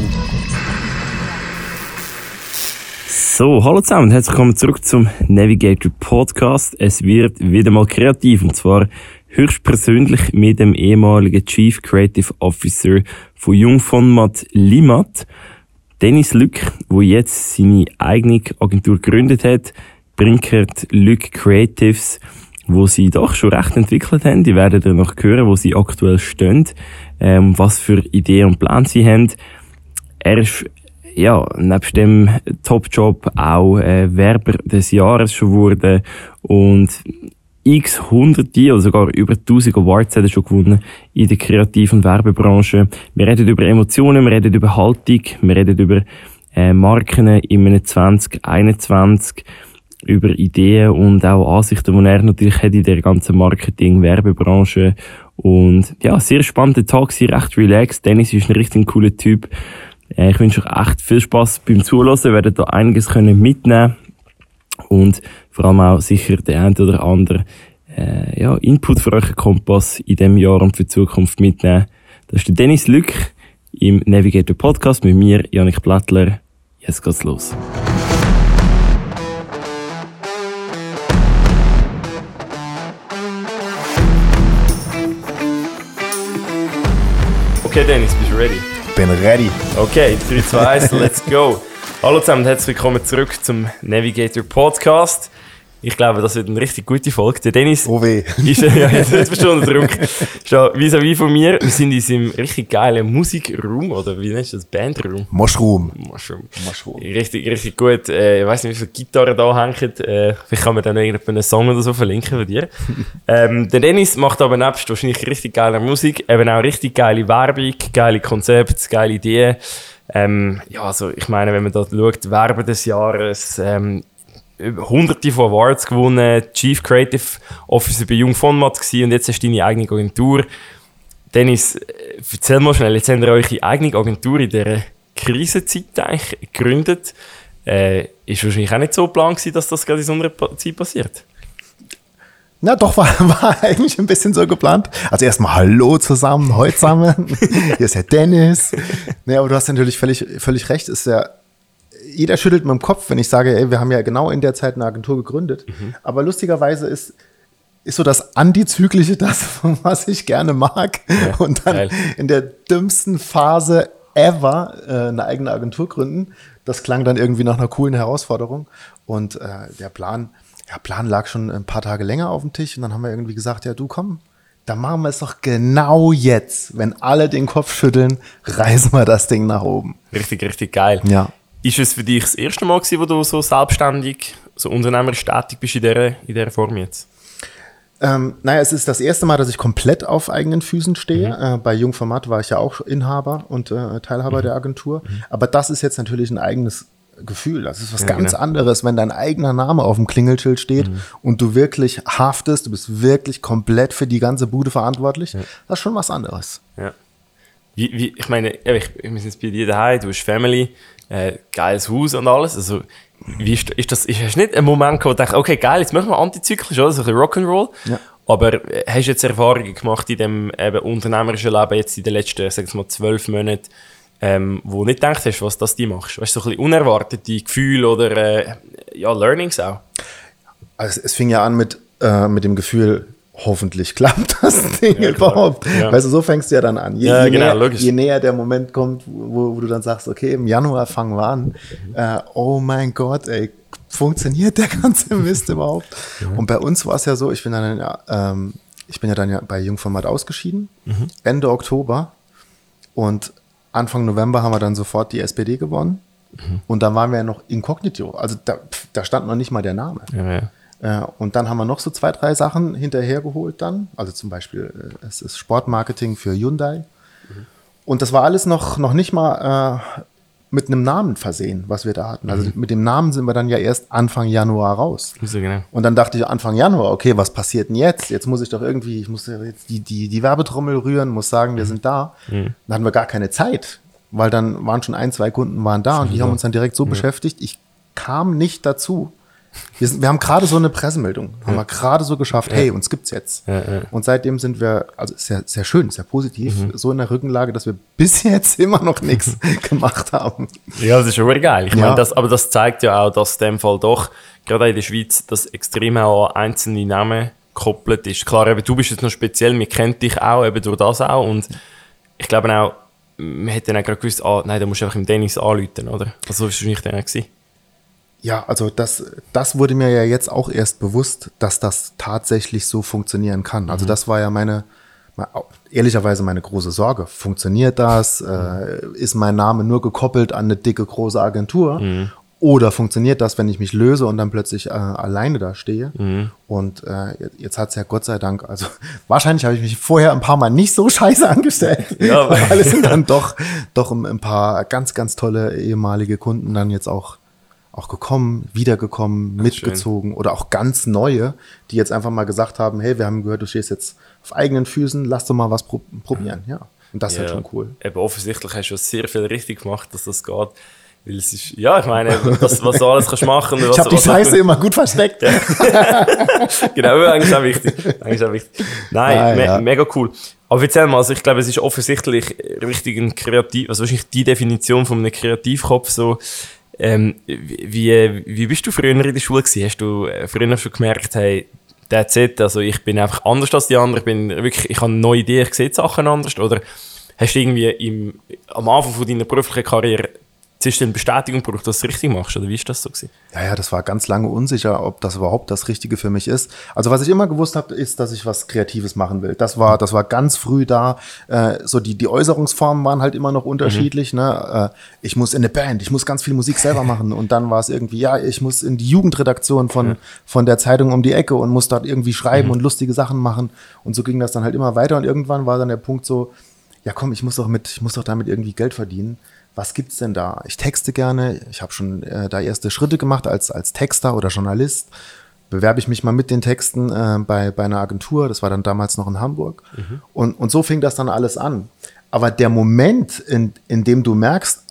So, hallo zusammen und herzlich willkommen zurück zum Navigator Podcast. Es wird wieder mal kreativ und zwar höchstpersönlich mit dem ehemaligen Chief Creative Officer von Jungformat Limmat, Dennis Lück, der jetzt seine eigene Agentur gegründet hat, Brinkert Lück Creatives, wo sie doch schon recht entwickelt haben. Die werden dann noch hören, wo sie aktuell stehen, was für Ideen und Pläne sie haben. Er ist nebst dem Top-Job auch Werber des Jahres schon wurde und x Hunderte oder sogar über 1000 Awards hat er schon gewonnen in der kreativen Werbebranche. Wir reden über Emotionen, wir reden über Haltung, wir reden über Marken im 2021, über Ideen und auch Ansichten, die er natürlich hat in der ganzen Marketing-Werbebranche. Und ja, sehr spannender Tag, sehr recht relaxed. Dennis ist ein richtig cooler Typ. Ich wünsche euch echt viel Spass beim Zuhören. Ihr werdet da einiges mitnehmen und vor allem auch sicher der ein oder andere Input für euren Kompass in diesem Jahr und für die Zukunft mitnehmen. Das ist der Dennis Lück im Navigator Podcast mit mir, Janik Blattler. Jetzt geht's los. Okay, Dennis, bist du ready? Bin ready. Okay, 3, 2, 1, let's go. Hallo zusammen und herzlich willkommen zurück zum Navigator Podcast. Ich glaube, das wird eine richtig gute Folge. Der Dennis ist jetzt bist du unter Druck. Schon vis-à-vis von mir. Wir sind in unserem richtig geilen Musikraum, oder wie nennst du das? Bandraum? Mushroom. Richtig gut. Ich weiss nicht, wie viele Gitarren da hängen. Vielleicht kann man dann irgendeinen Song oder so verlinken von dir. Der Dennis macht aber nebst wahrscheinlich richtig geile Musik, eben auch richtig geile Werbung, geile Konzepte, geile Ideen. Also ich meine, wenn man da schaut, Werbe des Jahres, Hunderte von Awards gewonnen, Chief Creative Officer bei Jungformat gewesen und jetzt hast du deine eigene Agentur. Dennis, erzähl mal schnell, jetzt habt ihr eure eigene Agentur in dieser Krisenzeit eigentlich gegründet. Ist wahrscheinlich auch nicht so geplant gewesen, dass das gerade in so einer Zeit passiert? Na doch, war eigentlich ein bisschen so geplant. Also erstmal hallo zusammen, heute zusammen. Hier ist der Dennis. Ja, aber du hast natürlich völlig recht. Ist ja, jeder schüttelt mit dem Kopf, wenn ich sage, ey, wir haben ja genau in der Zeit eine Agentur gegründet. Mhm. Aber lustigerweise ist so das Antizyklische das, was ich gerne mag. Ja, und dann in der dümmsten Phase ever eine eigene Agentur gründen. Das klang dann irgendwie nach einer coolen Herausforderung. Und der Plan lag schon ein paar Tage länger auf dem Tisch. Und dann haben wir irgendwie gesagt, ja du komm, dann machen wir es doch genau jetzt. Wenn alle den Kopf schütteln, reißen wir das Ding nach oben. Richtig geil. Ja. Ist es für dich das erste Mal gewesen, wo du so selbstständig, so unternehmerisch tätig bist in dieser Form jetzt? Es ist das erste Mal, dass ich komplett auf eigenen Füßen stehe. Bei Jungformat war ich ja auch Inhaber und Teilhaber der Agentur. Aber das ist jetzt natürlich ein eigenes Gefühl. Das ist was ganz anderes, wenn dein eigener Name auf dem Klingelschild steht und du wirklich haftest, du bist wirklich komplett für die ganze Bude verantwortlich. Ja. Das ist schon was anderes. Ja. Ich meine, wir sind jetzt bei dir daheim, du hast Family, geiles Haus und alles. Also, wie ist das? Hast du nicht einen Moment gehabt, wo du denkst, okay, geil, jetzt machen wir antizyklisch, oder? So ein bisschen Rock'n'Roll. Ja. Aber hast du jetzt Erfahrungen gemacht in dem unternehmerischen Leben jetzt in den letzten, sag ich mal, 12 Monaten, wo du nicht gedacht hast, was das die machst? Weißt du, so ein bisschen unerwartete Gefühle oder Learnings auch? Also es fing ja an mit dem Gefühl, hoffentlich klappt das Ding überhaupt. Ja. Weißt du, so fängst du ja dann an. Je näher der Moment kommt, wo du dann sagst, okay, im Januar fangen wir an. Oh mein Gott, ey, funktioniert der ganze Mist überhaupt? Und bei uns war es ja so, ich bin ja dann bei Jungformat ausgeschieden, Ende Oktober. Und Anfang November haben wir dann sofort die SPD gewonnen. Und dann waren wir ja noch inkognito. Also da stand noch nicht mal der Name. Ja. Und dann haben wir noch so 2, 3 Sachen hinterhergeholt dann. Also zum Beispiel, es ist Sportmarketing für Hyundai. Und das war alles noch nicht mal mit einem Namen versehen, was wir da hatten. Also mit dem Namen sind wir dann ja erst Anfang Januar raus. So, genau. Und dann dachte ich Anfang Januar, okay, was passiert denn jetzt? Jetzt muss ich doch irgendwie, ich muss jetzt die Werbetrommel rühren, muss sagen, wir sind da. Dann hatten wir gar keine Zeit, weil dann waren schon 1, 2 Kunden waren da und die haben uns dann direkt so beschäftigt. Ich kam nicht dazu, Wir haben gerade so eine Pressemeldung, haben wir gerade so geschafft, hey, uns gibt's jetzt. Und seitdem sind wir, also sehr, sehr schön, sehr positiv, so in der Rückenlage, dass wir bis jetzt immer noch nichts gemacht haben. Ja, das ist schon geil. Ich meine, aber das zeigt ja auch, dass in dem Fall doch, gerade in der Schweiz, das extrem auch an einzelne Namen gekoppelt ist. Klar, eben, du bist jetzt noch speziell, wir kennen dich auch, eben durch das auch. Und ich glaube auch, man hätte dann auch gerade gewusst, nein, da musst du einfach im Dennis anrufen, oder? Also so war es wahrscheinlich dann auch gewesen. Ja, also das wurde mir ja jetzt auch erst bewusst, dass das tatsächlich so funktionieren kann. Also das war ja ehrlicherweise meine große Sorge. Funktioniert das? Ist mein Name nur gekoppelt an eine dicke, große Agentur? Oder funktioniert das, wenn ich mich löse und dann plötzlich alleine da stehe? Und jetzt hat es ja Gott sei Dank, also wahrscheinlich habe ich mich vorher ein paar Mal nicht so scheiße angestellt. Ja, weil es sind dann doch ein paar ganz, ganz tolle ehemalige Kunden dann jetzt auch gekommen, wiedergekommen, mitgezogen. Schön. Oder auch ganz neue, die jetzt einfach mal gesagt haben, hey, wir haben gehört, du stehst jetzt auf eigenen Füßen, lass doch mal was probieren. Ja, und das ist halt schon cool. Eben offensichtlich hast du sehr viel richtig gemacht, dass das geht. Weil es ist, ja, ich meine, was du alles kannst machen. Ich habe die Scheiße immer gut versteckt. Ja. Genau, eigentlich auch wichtig. Nein, mega cool. Aber erzähl mal, also ich glaube, es ist offensichtlich richtig ein Kreativ, also wahrscheinlich die Definition von einem Kreativkopf so. Wie bist du früher in der Schule gewesen? Hast du früher schon gemerkt, hey, that's it, also ich bin einfach anders als die anderen, ich habe neue Ideen, ich sehe Sachen anders? Oder hast du irgendwie am Anfang von deiner beruflichen Karriere zuerst eine Bestätigung gebraucht, dass du es richtig machst? Oder wie ist das so gewesen? Ja, das war ganz lange unsicher, ob das überhaupt das Richtige für mich ist. Also was ich immer gewusst habe, ist, dass ich was Kreatives machen will. Das war ganz früh da. So die Äußerungsformen waren halt immer noch unterschiedlich. Ne? Ich muss in eine Band, ich muss ganz viel Musik selber machen. Und dann war es irgendwie, ja, ich muss in die Jugendredaktion von der Zeitung um die Ecke und muss dort irgendwie schreiben und lustige Sachen machen. Und so ging das dann halt immer weiter. Und irgendwann war dann der Punkt so, ja komm, ich muss doch damit irgendwie Geld verdienen. Was gibt's denn da? Ich texte gerne, ich habe schon da erste Schritte gemacht als Texter oder Journalist. Bewerbe ich mich mal mit den Texten bei einer Agentur, das war dann damals noch in Hamburg. Und so fing das dann alles an. Aber der Moment, in dem du merkst,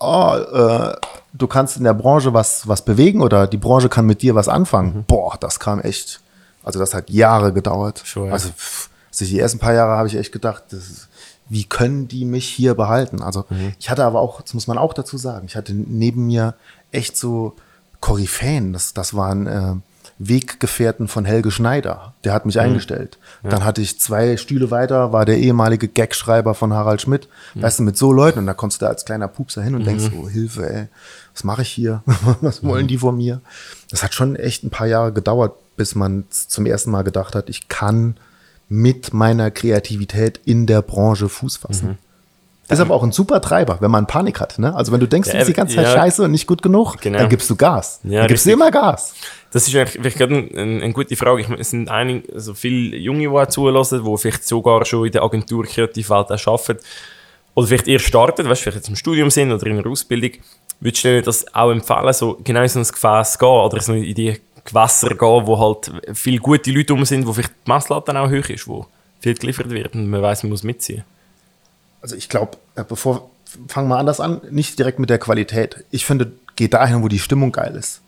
du kannst in der Branche was bewegen oder die Branche kann mit dir was anfangen, das kam echt, also das hat Jahre gedauert. Sure, ja. Also die ersten paar Jahre habe ich echt gedacht, wie können die mich hier behalten? Also ich hatte aber auch, das muss man auch dazu sagen, ich hatte neben mir echt so Koryphäen. Das waren Weggefährten von Helge Schneider. Der hat mich eingestellt. Ja. Dann hatte ich 2 Stühle weiter, war der ehemalige Gagschreiber von Harald Schmidt. Weißt du, mit so Leuten. Und da kommst du da als kleiner Pupser hin und denkst so, Hilfe, ey, was mache ich hier? Was wollen die von mir? Das hat schon echt ein paar Jahre gedauert, bis man zum ersten Mal gedacht hat, ich kann mit meiner Kreativität in der Branche Fuß fassen. Das ist aber auch ein super Treiber, wenn man Panik hat. Ne? Also wenn du denkst, du bist die ganze Zeit scheiße und nicht gut genug, dann gibst du Gas. Ja, dann gibst du immer Gas. Das ist eigentlich gerade eine gute Frage. Es sind also viele Junge, die zulassen, die vielleicht sogar schon in der Agentur Kreativwelt arbeiten oder vielleicht erst starten, weißt, vielleicht jetzt im Studium sind oder in einer Ausbildung. Würdest du dir das auch empfehlen, so genau in so ein Gefäß gehen oder so in die Gewässer gehen, wo halt viele gute Leute rum sind, wo vielleicht die Messlatte auch hoch ist, wo viel geliefert wird und man weiss, man muss mitziehen? Also ich glaube, fangen wir anders an, nicht direkt mit der Qualität. Ich finde, geh dahin, wo die Stimmung geil ist.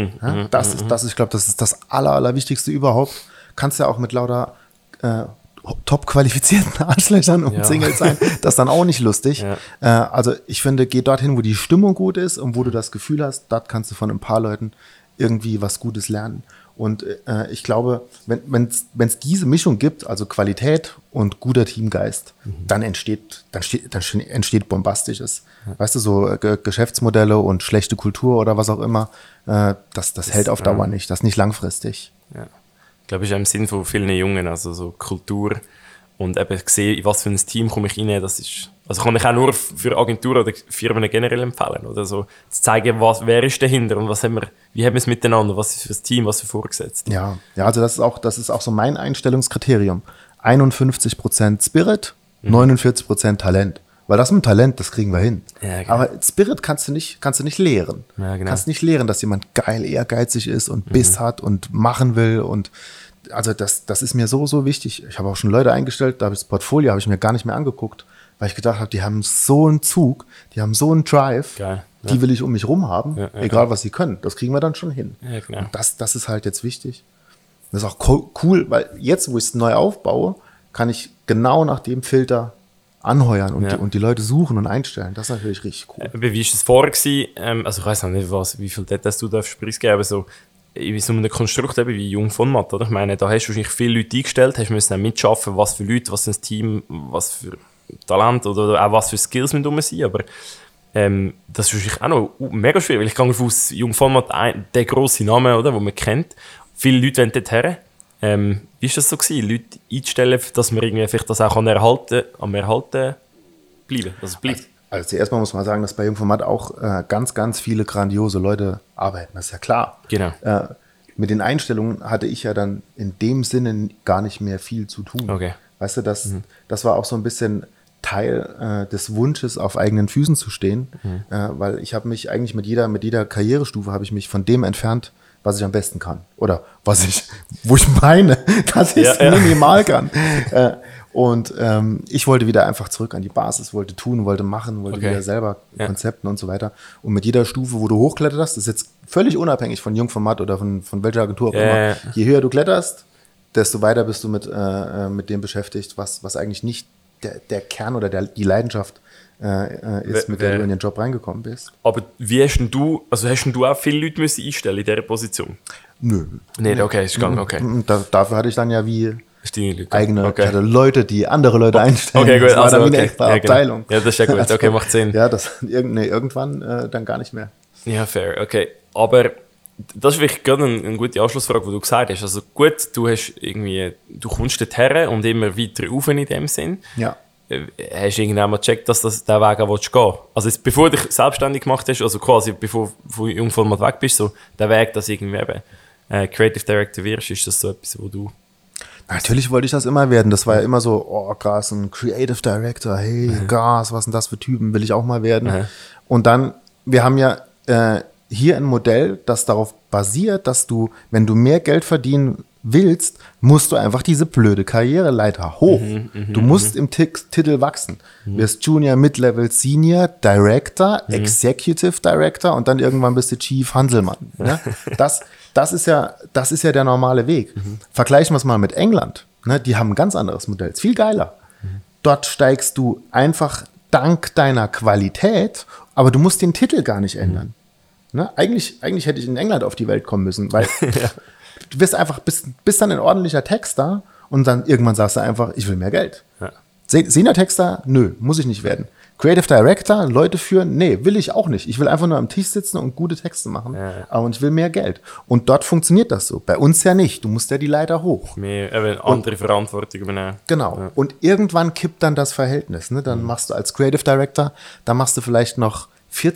Ich glaube, das ist das Allerwichtigste überhaupt. Kannst ja auch mit lauter top qualifizierten Arschlöchern umzingelt sein. Das ist dann auch nicht lustig. Ja. Also ich finde, geh dorthin, wo die Stimmung gut ist und wo du das Gefühl hast, dort kannst du von ein paar Leuten irgendwie was Gutes lernen. Und ich glaube, wenn es diese Mischung gibt, also Qualität und guter Teamgeist, dann entsteht Bombastisches. Ja. Weißt du, so Geschäftsmodelle und schlechte Kultur oder was auch immer, das hält auf Dauer nicht, das ist nicht langfristig. Ja. Ich glaube, es ist im Sinn von vielen Jungen, also so Kultur und eben sehen, in was für ein Team komme ich rein, das ist... Also kann ich auch nur für Agenturen oder Firmen generell empfehlen, oder so zu zeigen, wer ist dahinter und wie haben wir es miteinander, was ist für das Team, was für Vorgesetzte. Ja, also das ist auch so mein Einstellungskriterium. 51% Spirit, 49% Talent. Weil das mit Talent, das kriegen wir hin. Ja, genau. Aber Spirit kannst du nicht lehren. Ja, genau. Kannst nicht lehren, dass jemand geil ehrgeizig ist und Biss hat und machen will und also das ist mir so wichtig. Ich habe auch schon Leute eingestellt, da habe ich das Portfolio habe ich mir gar nicht mehr angeguckt, weil ich gedacht habe, die haben so einen Zug, die haben so einen Drive. Geil. die will ich um mich rum haben, egal was sie können. Das kriegen wir dann schon hin. Ja, genau. Und das ist halt jetzt wichtig. Das ist auch cool, weil jetzt, wo ich es neu aufbaue, kann ich genau nach dem Filter anheuern und die Leute suchen und einstellen. Das ist natürlich richtig cool. Wie war es vorher gewesen? Also ich weiss noch nicht, wie viel Details du preisgeben, aber so wie so ein Konstrukt wie Jung von Matt, oder? Ich meine, da hast du wahrscheinlich viele Leute eingestellt, hast müssen auch mitschaffen, was für Leute, was für ein Team, was für Talent oder auch was für Skills mit rum sind, aber das ist wahrscheinlich auch noch mega schwierig, weil ich gehe davon aus, Jung von Matt, der grosse Name, oder, den man kennt, viele Leute wollen dort her. Wie war das so gewesen, Leute einzustellen, dass man irgendwie vielleicht das auch am Erhalten bleiben, dass es bleibt? Also zuerst mal muss man sagen, dass bei Jungformat auch ganz, ganz viele grandiose Leute arbeiten. Das ist ja klar. Genau. Mit den Einstellungen hatte ich ja dann in dem Sinne gar nicht mehr viel zu tun. Okay. Weißt du, das war auch so ein bisschen Teil des Wunsches, auf eigenen Füßen zu stehen. Weil ich habe mich eigentlich mit jeder Karrierestufe habe ich mich von dem entfernt, was ich am besten kann. Oder wo ich meine, dass ich es minimal kann. Und ich wollte wieder einfach zurück an die Basis, wollte tun, wollte machen, wollte wieder selber Konzepten und so weiter. Und mit jeder Stufe, wo du hochkletterst, das ist jetzt völlig unabhängig von Jungformat oder von welcher Agentur auch immer. Je höher du kletterst, desto weiter bist du mit dem beschäftigt, was eigentlich nicht der Kern oder die Leidenschaft ist, mit der du in den Job reingekommen bist. Aber wie hast denn du auch viele Leute müssen einstellen in dieser Position? Nö. Nee, okay, ist gegangen, okay. Dafür hatte ich dann ja Leute. eigene ich hatte Leute, die andere Leute einstellen. Okay, gut. Das war dann wie eine extra Abteilung. Ja, das ist ja gut. Okay, macht Sinn. Ja, irgendwann dann gar nicht mehr. Ja, fair. Okay. Aber das ist wirklich gerade eine gute Anschlussfrage, die du gesagt hast. Also gut, du kommst dorthin und immer weiter rauf in dem Sinn. Ja. Hast du irgendwann mal gecheckt, dass das der Weg auch gehen willst? Also jetzt, bevor du dich selbstständig gemacht hast, also quasi bevor du von Jungformat weg bist, so der Weg, dass irgendwie eben Creative Director wirst, ist das so etwas, wo du... Natürlich wollte ich das immer werden. Das war ja immer so, oh krass, ein Creative Director, hey, Gas, was sind das für Typen, will ich auch mal werden. Und dann, wir haben ja hier ein Modell, das darauf basiert, dass du, wenn du mehr Geld verdienen willst, musst du einfach diese blöde Karriereleiter hoch. Du musst im Titel wachsen. Du wirst Junior, Mid-Level, Senior, Director, Executive Director und dann irgendwann bist du Chief Hanselmann. Ne? Das ist ja der normale Weg. Vergleichen wir es mal mit England. Ne? Die haben ein ganz anderes Modell. Ist viel geiler. Dort steigst du einfach dank deiner Qualität, aber du musst den Titel gar nicht ändern. Ne? Eigentlich hätte ich in England auf die Welt kommen müssen, weil du wirst einfach, bist dann ein ordentlicher Texter und dann irgendwann sagst du einfach, ich will mehr Geld. Ja. Senior-Texter? Nö, muss ich nicht werden. Creative Director, Leute führen? Nee, will ich auch nicht. Ich will einfach nur am Tisch sitzen und gute Texte machen. Aber ich will mehr Geld. Und dort funktioniert das so. Bei uns ja nicht. Du musst ja die Leiter hoch. Mehr andere Verantwortung übernehmen. Genau. Ja. Und irgendwann kippt dann das Verhältnis. Ne? Dann machst du als Creative Director, dann machst du vielleicht noch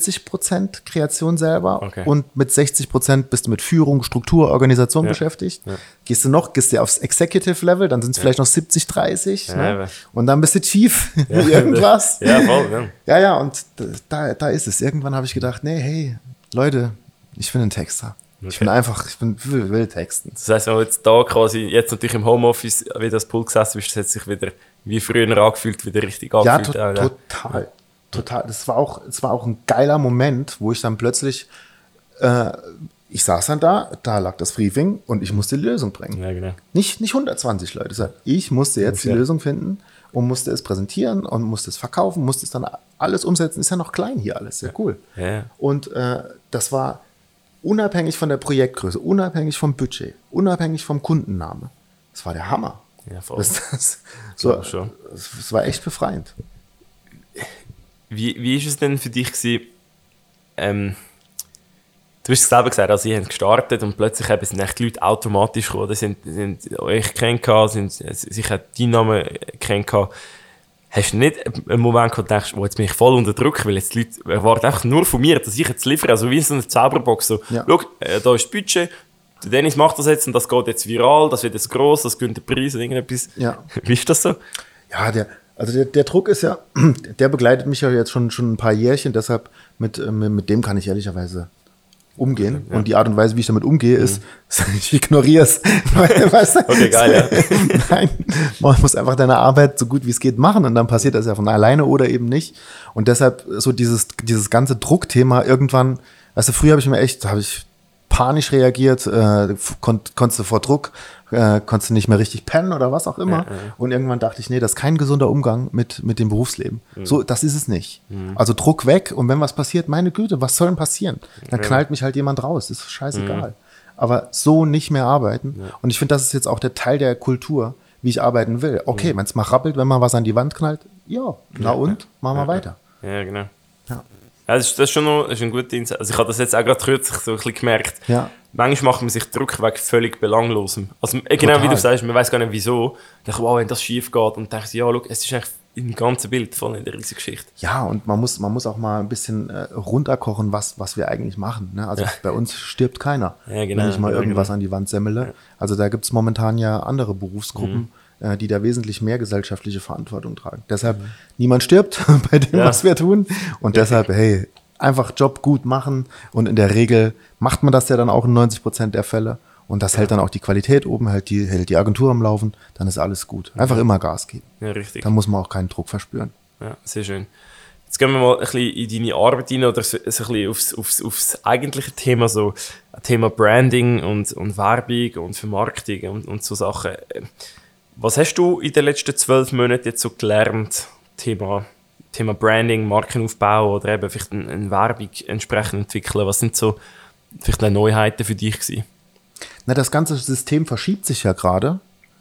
40% Kreation selber und mit 60% bist du mit Führung, Struktur, Organisation beschäftigt. Ja. Gehst du aufs Executive Level, dann sind es vielleicht noch 70-30 ne? Und dann bist du Chief irgendwas. Ja, voll. Ja, und da ist es. Irgendwann habe ich gedacht, nee, hey, Leute, ich bin ein Texter. Okay. Ich will texten. Das heisst, wenn du jetzt da quasi, jetzt natürlich im Homeoffice wieder das Pool gesessen bist, das hat sich wieder wie früher angefühlt, wieder richtig angefühlt. Ja, total. Total. Es war auch ein geiler Moment, wo ich dann plötzlich, ich saß dann da lag das Briefing und ich musste die Lösung bringen. Ja, genau. Nicht 120 Leute. Ich musste jetzt die Lösung finden und musste es präsentieren und musste es verkaufen, musste es dann alles umsetzen. Ist ja noch klein hier alles, sehr cool. Ja. Und das war unabhängig von der Projektgröße, unabhängig vom Budget, unabhängig vom Kundenname. Das war der Hammer. Ja, voll. Das war echt befreiend. Wie ist es denn für dich gewesen, du hast es selber gesagt, also ihr habt gestartet und plötzlich sind echt Leute automatisch gekommen, sind euch kennengelernt, sind sich auch deinen Namen kennengelernt. Hast du nicht einen Moment, wo du denkst, jetzt bin ich voll unter Druck, weil jetzt die Leute erwarten einfach nur von mir, dass ich jetzt liefere, also wie so eine Zauberbox, so, schau, da ist das Budget, der Dennis macht das jetzt und das geht jetzt viral, das wird jetzt gross, das gewinnt den Preis oder irgendetwas. Ja. Wie ist das so? Ja, der Druck ist ja, der begleitet mich ja jetzt schon ein paar Jährchen, deshalb mit dem kann ich ehrlicherweise umgehen. Und die Art und Weise, wie ich damit umgehe, ist, ich ignoriere es. Weißt du? Okay, geil, ja. Nein, man muss einfach deine Arbeit so gut wie es geht machen und dann passiert das ja von alleine oder eben nicht. Und deshalb so dieses ganze Druckthema irgendwann, weißt du, früher habe ich panisch reagiert, konntest du vor Druck, konntest du nicht mehr richtig pennen oder was auch immer. Und irgendwann dachte ich, nee, das ist kein gesunder Umgang mit dem Berufsleben. So, das ist es nicht. Also Druck weg und wenn was passiert, meine Güte, was soll denn passieren? Dann knallt mich halt jemand raus, ist scheißegal. Aber so nicht mehr arbeiten. Und ich finde, das ist jetzt auch der Teil der Kultur, wie ich arbeiten will. Okay, wenn es mal rappelt, wenn man was an die Wand knallt, machen wir weiter. Ja, genau. Ja. Ja, das ist schon noch ein guter Insight. Also ich habe das jetzt auch gerade kürzlich so ein bisschen gemerkt. Ja. Manchmal macht man sich Druck wegen völlig Belanglosem. Also genau wie du sagst, man weiß gar nicht wieso. Ich denke, wow, wenn das schief geht und denke, ja, schau, es ist eigentlich im ganzen Bild voll in der riesigen Geschichte. Ja, und man muss auch mal ein bisschen runterkochen, was wir eigentlich machen. Ne? Also bei uns stirbt keiner, wenn ich mal irgendwas an die Wand semmele. Ja. Also da gibt es momentan ja andere Berufsgruppen, die da wesentlich mehr gesellschaftliche Verantwortung tragen. Deshalb, niemand stirbt bei dem, was wir tun. Und deshalb, hey, einfach Job gut machen. Und in der Regel macht man das ja dann auch in 90% der Fälle. Und das hält dann auch die Qualität oben, hält die Agentur am Laufen. Dann ist alles gut. Einfach immer Gas geben. Ja, richtig. Dann muss man auch keinen Druck verspüren. Ja, sehr schön. Jetzt gehen wir mal ein bisschen in deine Arbeit rein oder so ein bisschen aufs eigentliche Thema, so Thema Branding und Werbung und Vermarktung und so Sachen. Was hast du in den letzten 12 Monaten jetzt so gelernt? Thema Branding, Markenaufbau oder eben vielleicht eine Werbung entsprechend entwickeln. Was sind so vielleicht Neuheiten für dich gewesen? Na, das ganze System verschiebt sich ja gerade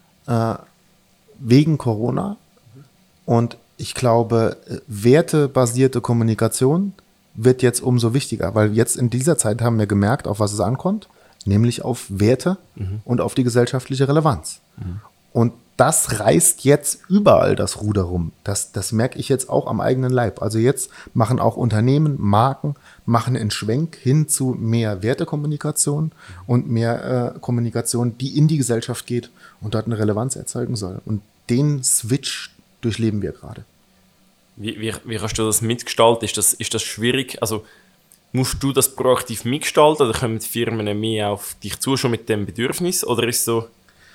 wegen Corona. Und ich glaube, wertebasierte Kommunikation wird jetzt umso wichtiger, weil jetzt in dieser Zeit haben wir gemerkt, auf was es ankommt, nämlich auf Werte und auf die gesellschaftliche Relevanz. Und das reißt jetzt überall das Ruder rum. Das merke ich jetzt auch am eigenen Leib. Also jetzt machen auch Unternehmen, Marken, machen einen Schwenk hin zu mehr Wertekommunikation und mehr Kommunikation, die in die Gesellschaft geht und dort eine Relevanz erzeugen soll. Und den Switch durchleben wir gerade. Wie kannst du das mitgestalten? Ist das schwierig? Also musst du das proaktiv mitgestalten oder kommen die Firmen mehr auf dich zu, schon mit dem Bedürfnis? Oder ist es so...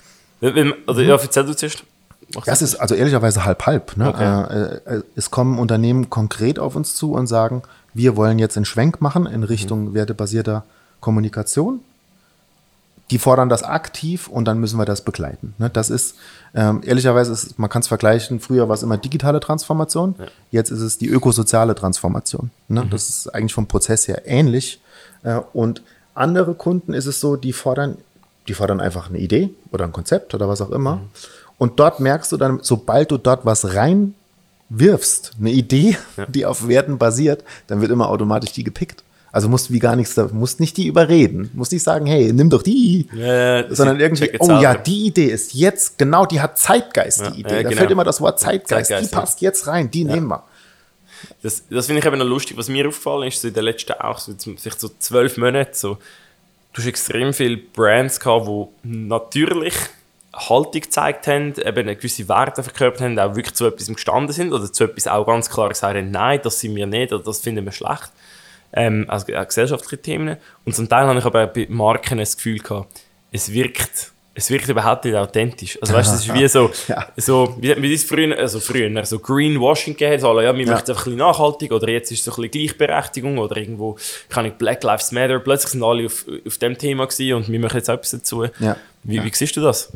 erzähl du zuerst. Das ist also ehrlicherweise halb-halb. Ne? Okay. Es kommen Unternehmen konkret auf uns zu und sagen, wir wollen jetzt einen Schwenk machen in Richtung wertebasierter Kommunikation. Die fordern das aktiv und dann müssen wir das begleiten. Ne? Das ist, ehrlicherweise, man kann es vergleichen, früher war es immer digitale Transformation, jetzt ist es die ökosoziale Transformation. Ne? Das ist eigentlich vom Prozess her ähnlich. Und andere Kunden ist es so, die fordern einfach eine Idee oder ein Konzept oder was auch immer. Und dort merkst du dann, sobald du dort was reinwirfst, eine Idee, die auf Werten basiert, dann wird immer automatisch die gepickt. Also musst nicht die überreden. Musst nicht sagen, hey, nimm doch die. Sondern irgendwie, die Idee ist jetzt, genau, die hat Zeitgeist, die Idee. Da fällt immer das Wort Zeitgeist. Die passt jetzt rein, die nehmen wir. Das finde ich eben noch lustig. Was mir aufgefallen ist, so in den letzten auch vielleicht so 12 Monaten, so, du hast extrem viele Brands gehabt, die natürlich Haltung gezeigt haben, eben eine gewisse Werte verkörpert haben, auch wirklich zu etwas gestanden sind oder zu etwas auch ganz klar gesagt haben, nein, das sind wir nicht oder das finden wir schlecht. Also auch gesellschaftliche Themen. Und zum Teil habe ich aber bei Marken das Gefühl gehabt, es wirkt überhaupt nicht authentisch. Also weißt du, es ist wie so wie es früher so Greenwashing gegeben hat, wir möchten einfach ein bisschen nachhaltig oder jetzt ist es so ein bisschen Gleichberechtigung oder irgendwo, Black Lives Matter, plötzlich sind alle auf dem Thema gewesen und wir machen jetzt etwas dazu. Ja. Wie siehst du das?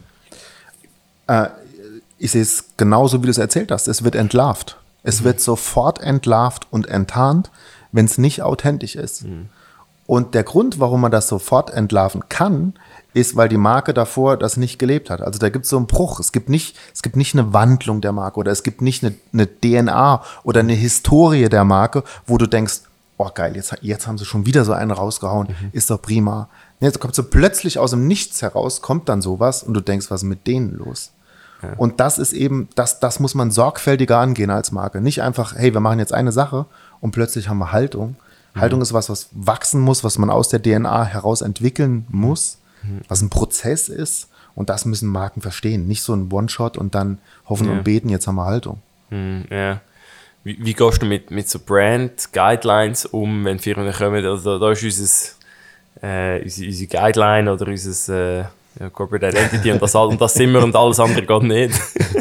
Ich sehe es genauso, wie du es erzählt hast. Es wird entlarvt. Es wird sofort entlarvt und enttarnt, wenn es nicht authentisch ist. Und der Grund, warum man das sofort entlarven kann, ist, weil die Marke davor das nicht gelebt hat. Also da gibt es so einen Bruch. Es gibt nicht eine Wandlung der Marke oder es gibt nicht eine DNA oder eine Historie der Marke, wo du denkst, oh geil, jetzt haben sie schon wieder so einen rausgehauen, ist doch prima. Jetzt kommt so plötzlich aus dem Nichts heraus, kommt dann sowas und du denkst, was ist mit denen los? Ja. Und das ist eben, das muss man sorgfältiger angehen als Marke. Nicht einfach, hey, wir machen jetzt eine Sache und plötzlich haben wir Haltung. Haltung ist was wachsen muss, was man aus der DNA heraus entwickeln muss, was ein Prozess ist. Und das müssen Marken verstehen. Nicht so ein One-Shot und dann hoffen und beten, jetzt haben wir Haltung. Ja. Wie gehst du mit so Brand-Guidelines um, wenn Firmen kommen? Also da ist unsere Guideline oder unser Corporate Identity und das sind wir und alles andere geht nicht.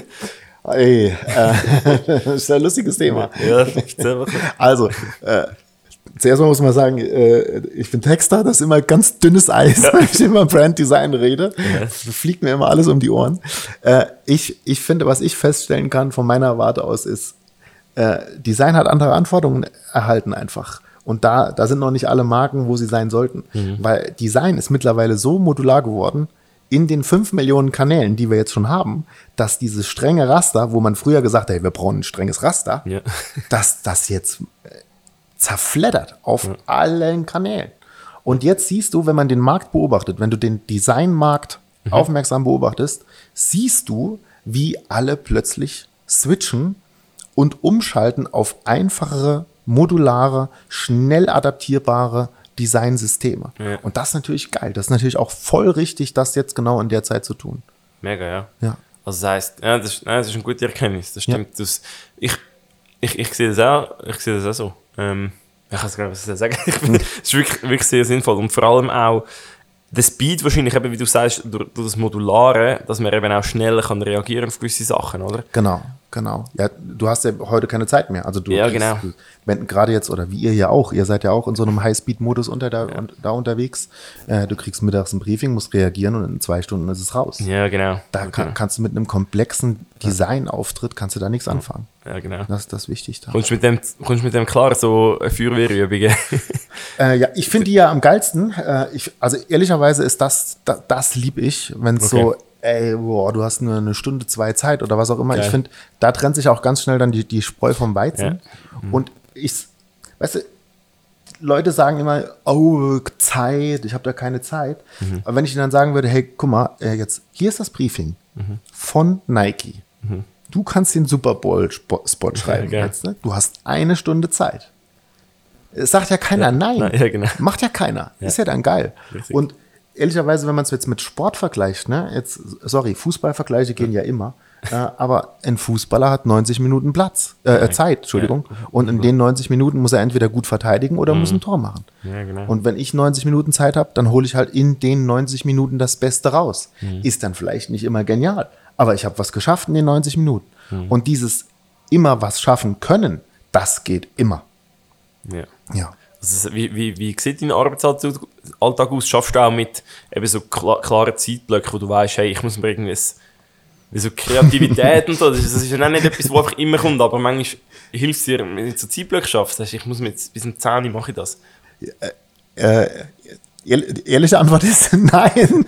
Ey, das ist ein lustiges Thema. Ja, also, zuerst mal muss man sagen, ich bin Texter, das ist immer ganz dünnes Eis, wenn ich über Branddesign rede. Fliegt mir immer alles um die Ohren. Ich finde, was ich feststellen kann von meiner Warte aus ist, Design hat andere Anforderungen erhalten einfach. Und da sind noch nicht alle Marken, wo sie sein sollten. Weil Design ist mittlerweile so modular geworden, in den 5 Millionen Kanälen, die wir jetzt schon haben, dass dieses strenge Raster, wo man früher gesagt hat, hey, wir brauchen ein strenges Raster, dass das jetzt zerfleddert auf allen Kanälen. Und jetzt siehst du, wenn man den Markt beobachtet, wenn du den Designmarkt aufmerksam beobachtest, siehst du, wie alle plötzlich switchen und umschalten auf einfachere, modulare, schnell adaptierbare Designsysteme. Ja. Und das ist natürlich geil. Das ist natürlich auch voll richtig, das jetzt genau in der Zeit zu tun. Mega, ja. Also das heisst, das ist eine gute Erkenntnis. Das stimmt. Ja. Ich sehe das auch so. Ich kann es gar nicht sagen. Es ist wirklich sehr sinnvoll. Und vor allem auch der Speed wahrscheinlich, eben, wie du sagst, durch das Modulare, dass man eben auch schneller kann reagieren auf gewisse Sachen, oder? Genau. Ja, du hast ja heute keine Zeit mehr. Also wenn gerade jetzt, oder wie ihr ja auch, ihr seid ja auch in so einem High-Speed-Modus da unterwegs. Du kriegst mittags ein Briefing, musst reagieren und in 2 Stunden ist es raus. Ja, genau. Da kannst du mit einem komplexen Designauftritt kannst du da nichts anfangen. Ja, genau. Das ist das Wichtigste. Kommst du mit dem klar, so Feuerwehrübungen? Ja, ich finde die ja am geilsten. Also ehrlicherweise ist das liebe ich, wenn es so, du hast nur 1 Stunde, 2 Zeit oder was auch immer. Geil. Ich finde, da trennt sich auch ganz schnell dann die Spreu vom Weizen. Ja. Und weißt du, Leute sagen immer, Zeit, ich habe da keine Zeit. Aber wenn ich ihnen dann sagen würde, hey, guck mal, jetzt, hier ist das Briefing von Nike. Du kannst den Super Bowl-Spot schreiben jetzt, ne? Du hast 1 Stunde Zeit. Es sagt ja keiner nein. Ja, genau. Macht ja keiner. Ja. Ist ja dann geil. Richtig. Und ehrlicherweise, wenn man es jetzt mit Sport vergleicht, ne, Fußballvergleiche gehen ja immer, aber ein Fußballer hat 90 Minuten Zeit, Entschuldigung, und in den 90 Minuten muss er entweder gut verteidigen oder muss ein Tor machen. Ja, genau. Und wenn ich 90 Minuten Zeit habe, dann hole ich halt in den 90 Minuten das Beste raus. Ist dann vielleicht nicht immer genial, aber ich habe was geschafft in den 90 Minuten. Und dieses immer was schaffen können, das geht immer. Ja. Also wie sieht dein Arbeitsalltag aus? Schaffst du auch mit eben so klaren Zeitblöcken, wo du weißt, hey, ich muss mir irgendwie so Kreativität und so. Das ist ja nicht etwas, was einfach immer kommt, aber manchmal hilft es dir, wenn du so Zeitblöcke schaffst. Ich muss mir jetzt bis um 10 Uhr mache ich das. Ehrliche Antwort ist nein.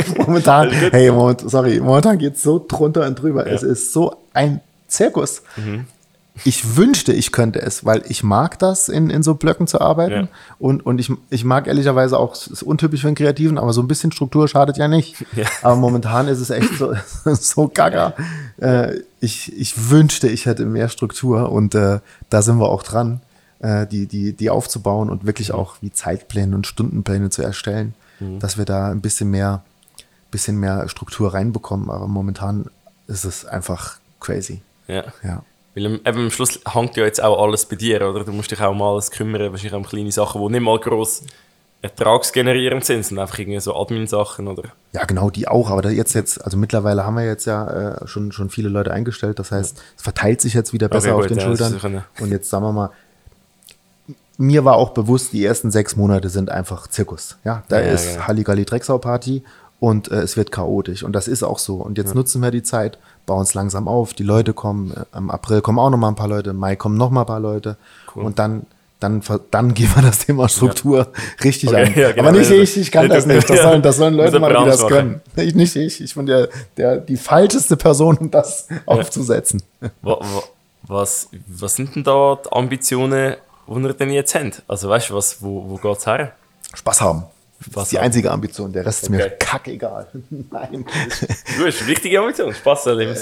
Momentan geht es so drunter und drüber. Ja. Es ist so ein Zirkus. Ich wünschte, ich könnte es, weil ich mag das, in so Blöcken zu arbeiten. Ja. Und ich mag ehrlicherweise auch, es ist untypisch für einen Kreativen, aber so ein bisschen Struktur schadet ja nicht. Ja. Aber momentan ist es echt so gaga. Ich wünschte, ich hätte mehr Struktur und da sind wir auch dran, die aufzubauen und wirklich auch wie Zeitpläne und Stundenpläne zu erstellen, dass wir da ein bisschen mehr Struktur reinbekommen. Aber momentan ist es einfach crazy. Ja. Weil eben am Schluss hängt ja jetzt auch alles bei dir, oder? Du musst dich auch um alles kümmern, wahrscheinlich um kleine Sachen, die nicht mal gross ertragsgenerierend sind, sondern einfach irgendwie so Admin-Sachen, oder? Ja, genau, die auch, aber also mittlerweile haben wir jetzt ja schon viele Leute eingestellt, das heißt, es verteilt sich jetzt wieder besser auf den Schultern. Und jetzt sagen wir mal, mir war auch bewusst, die ersten 6 Monate sind einfach Zirkus. Ja, da ist Halligalli Drecksau-Party und es wird chaotisch und das ist auch so. Und jetzt nutzen wir die Zeit, bauen es langsam auf, die Leute kommen, im April kommen auch noch mal ein paar Leute, im Mai kommen noch mal ein paar Leute und dann gehen wir das Thema Struktur richtig an. Ja, genau. Aber nicht ich kann das nicht, das sollen Leute mal, die das können. Ich bin die falscheste Person, um das aufzusetzen. Was sind denn da die Ambitionen, die ihr denn jetzt habt? Also weißt du, wo geht es her? Spaß haben. Das ist die einzige Ambition, der Rest ist mir kackegal. Nein. Du hast eine wichtige Ambition, Spaß erleben.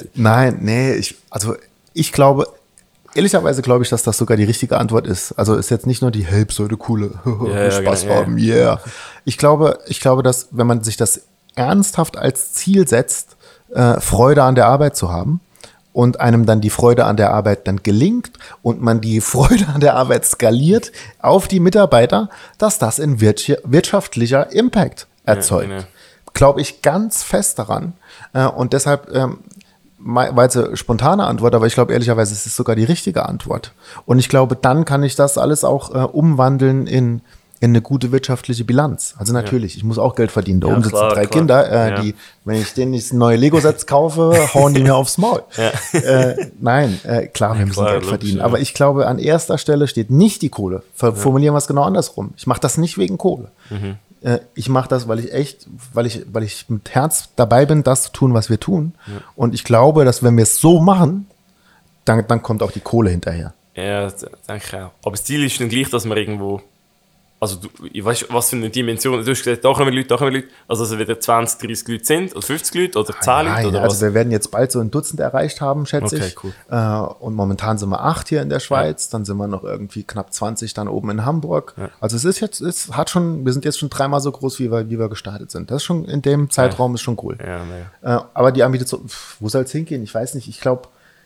Ehrlicherweise glaube ich, dass das sogar die richtige Antwort ist. Also ist jetzt nicht nur die Säule coole, Spaß haben, yeah. Ich glaube, dass wenn man sich das ernsthaft als Ziel setzt, Freude an der Arbeit zu haben und einem dann die Freude an der Arbeit dann gelingt und man die Freude an der Arbeit skaliert auf die Mitarbeiter, dass das ein wirtschaftlicher Impact erzeugt. Ja, genau. Glaube ich ganz fest daran. Und deshalb war jetzt eine spontane Antwort, aber ich glaube ehrlicherweise, es ist sogar die richtige Antwort. Und ich glaube, dann kann ich das alles auch umwandeln in eine gute wirtschaftliche Bilanz. Also natürlich, ich muss auch Geld verdienen. Da oben sitzen 3 Kinder, die, wenn ich denen jetzt neue Lego-Sets kaufe, hauen die mir aufs Maul. Nein, klar, wir müssen Geld verdienen. Aber ich glaube, an erster Stelle steht nicht die Kohle. Formulieren wir es genau andersrum. Ich mache das nicht wegen Kohle. Ich mache das, weil ich mit Herz dabei bin, das zu tun, was wir tun. Und ich glaube, dass wenn wir es so machen, dann kommt auch die Kohle hinterher. Ja, denke ich auch. Aber das Ziel ist dann gleich, dass man irgendwo, also ich weiß, was für eine Dimension, du hast gesagt, da kommen Leute, also dass es wieder 20, 30 Leute sind, oder 50 Leute, oder 10 Leute, oder was? Also wir werden jetzt bald so ein Dutzend erreicht haben, schätze ich. Cool. Und momentan sind wir 8 hier in der Schweiz, dann sind wir noch irgendwie knapp 20 dann oben in Hamburg. Ja. Also wir sind jetzt schon 3-mal so groß, wie wir gestartet sind. Das ist schon, in dem Zeitraum ist schon cool. Ja. Aber die Ambition, wo soll es hingehen? Ich weiß nicht, ich glaube,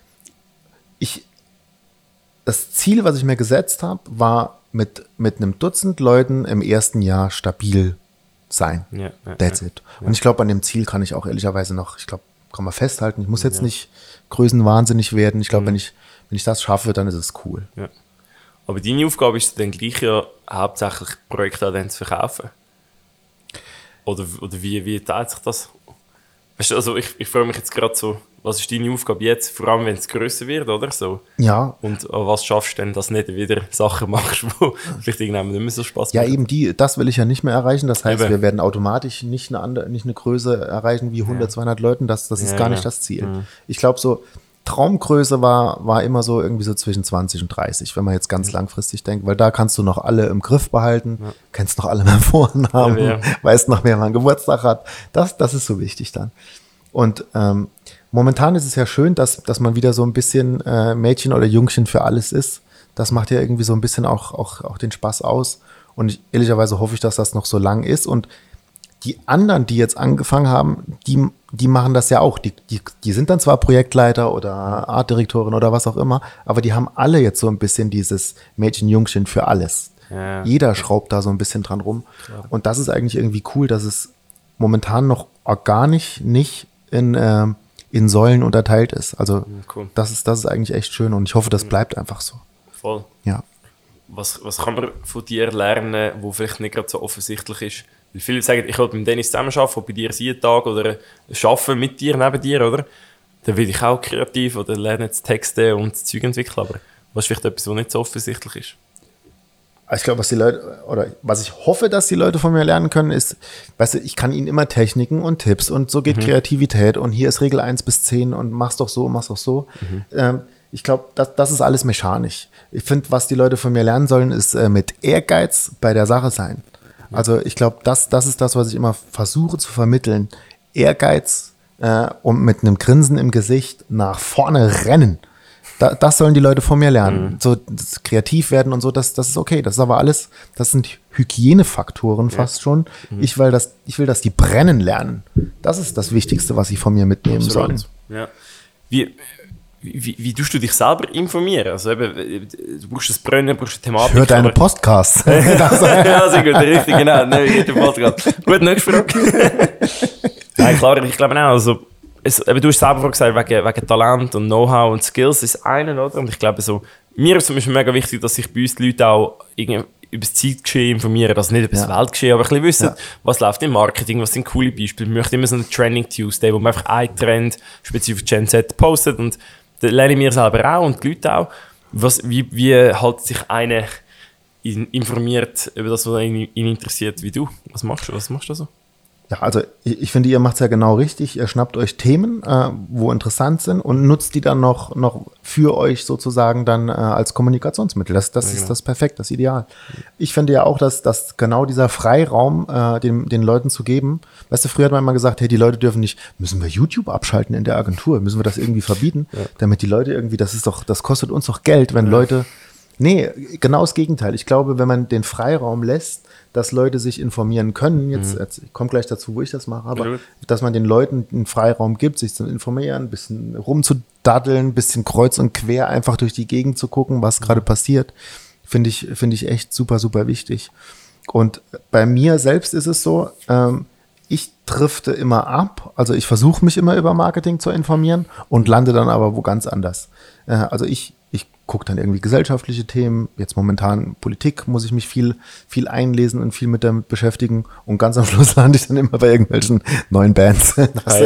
das Ziel, was ich mir gesetzt habe, war mit einem Dutzend Leuten im ersten Jahr stabil sein. That's it. Und ich glaube, an dem Ziel kann ich auch ehrlicherweise noch, kann man festhalten. Ich muss jetzt nicht größenwahnsinnig werden. Ich glaube, wenn ich das schaffe, dann ist es cool. Ja. Aber deine Aufgabe ist dann gleich ja hauptsächlich Projekte an denen zu verkaufen. Oder wie teilt sich das? Weißt du, also ich frage mich jetzt gerade so, was ist deine Aufgabe jetzt, vor allem wenn es grösser wird, oder so? Ja. Und was schaffst du denn, dass du nicht wieder Sachen machst, die vielleicht irgendwann nicht mehr so Spaß machen? Ja, eben das will ich ja nicht mehr erreichen. Das heißt, wir werden automatisch nicht eine Größe erreichen wie 100, 200 Leuten. Das ist gar nicht das Ziel. Ich glaube, so Traumgröße war immer so irgendwie so zwischen 20 und 30, wenn man jetzt ganz langfristig denkt, weil da kannst du noch alle im Griff behalten, kennst noch alle mit Vornamen, weißt noch, wer man Geburtstag hat. Das ist so wichtig dann. Und momentan ist es ja schön, dass man wieder so ein bisschen Mädchen oder Jungchen für alles ist. Das macht ja irgendwie so ein bisschen auch den Spaß aus. Und ehrlicherweise hoffe ich, dass das noch so lang ist. Und die anderen, die jetzt angefangen haben, die machen das ja auch. Die sind dann zwar Projektleiter oder Artdirektorin oder was auch immer, aber die haben alle jetzt so ein bisschen dieses Mädchen-Jungchen für alles. Ja. Jeder schraubt da so ein bisschen dran rum. Klar. Und das ist eigentlich irgendwie cool, dass es momentan noch organisch nicht in Säulen unterteilt ist. Also cool. Das ist eigentlich echt schön und ich hoffe, das bleibt einfach so. Voll. Ja. Was kann man von dir lernen, wo vielleicht nicht gerade so offensichtlich ist? Weil viele sagen, ich will mit Dennis zusammenarbeiten, bei dir einen Tag oder arbeiten mit dir, neben dir, oder? Dann will ich auch kreativ oder lerne zu texten und Zeug entwickeln, aber was ist vielleicht etwas, was nicht so offensichtlich ist? Ich glaube, was ich hoffe, dass die Leute von mir lernen können, ist, weißt du, ich kann ihnen immer Techniken und Tipps und so geht Kreativität und hier ist Regel 1 bis 10 und mach's doch so. Ich glaube, das ist alles mechanisch. Ich finde, was die Leute von mir lernen sollen, ist mit Ehrgeiz bei der Sache sein. Also ich glaube, das ist das, was ich immer versuche zu vermitteln. Ehrgeiz und mit einem Grinsen im Gesicht nach vorne rennen. Das sollen die Leute von mir lernen. So kreativ werden und so, das ist okay. Das ist aber alles, das sind Hygienefaktoren fast schon. Ich will, dass die brennen lernen. Das ist das Wichtigste, was sie von mir mitnehmen sollen. Ja. Wie tust du dich selber informieren? Also eben, du brauchst das Brennen, du brauchst eine Thematik. Ich höre deinen Podcast. Ja, sehr gut, richtig, genau. Nein, Podcast. Gut, nächste Frage. Nein, klar, ich glaube auch, also du hast selber gesagt, wegen Talent und Know-how und Skills ist einen, oder? Und ich glaube so, mir ist zum Beispiel mega wichtig, dass sich bei uns die Leute auch über das Zeitgeschehen informieren, also nicht über das Weltgeschehen, aber ein bisschen wissen, was läuft im Marketing, was sind coole Beispiele. Wir möchten immer so einen Trending Tuesday, wo man einfach einen Trend spezifisch Gen Z postet und da lerne ich mir selber auch und die Leute auch, wie halt sich einer informiert über das, was ihn interessiert, wie du. Was machst du so? Ja, also ich finde, ihr macht es ja genau richtig. Ihr schnappt euch Themen, wo interessant sind und nutzt die dann noch für euch sozusagen dann als Kommunikationsmittel. Das ist das perfekt, das Ideal. Ich finde ja auch, dass genau dieser Freiraum den Leuten zu geben, weißt du, früher hat man immer gesagt, hey, die Leute dürfen nicht, müssen wir YouTube abschalten in der Agentur, müssen wir das irgendwie verbieten, damit die Leute irgendwie, das kostet uns doch Geld, wenn Leute Nee, genau das Gegenteil. Ich glaube, wenn man den Freiraum lässt, dass Leute sich informieren können, jetzt ich komme gleich dazu, wo ich das mache, aber dass man den Leuten einen Freiraum gibt, sich zu informieren, ein bisschen rumzudaddeln, ein bisschen kreuz und quer einfach durch die Gegend zu gucken, was gerade passiert, finde ich echt super, super wichtig. Und bei mir selbst ist es so, ich drifte immer ab, also ich versuche mich immer über Marketing zu informieren und lande dann aber wo ganz anders. Also ich gucke dann irgendwie gesellschaftliche Themen, jetzt momentan Politik, muss ich mich viel einlesen und viel damit beschäftigen und ganz am Schluss lande ich dann immer bei irgendwelchen neuen Bands. Das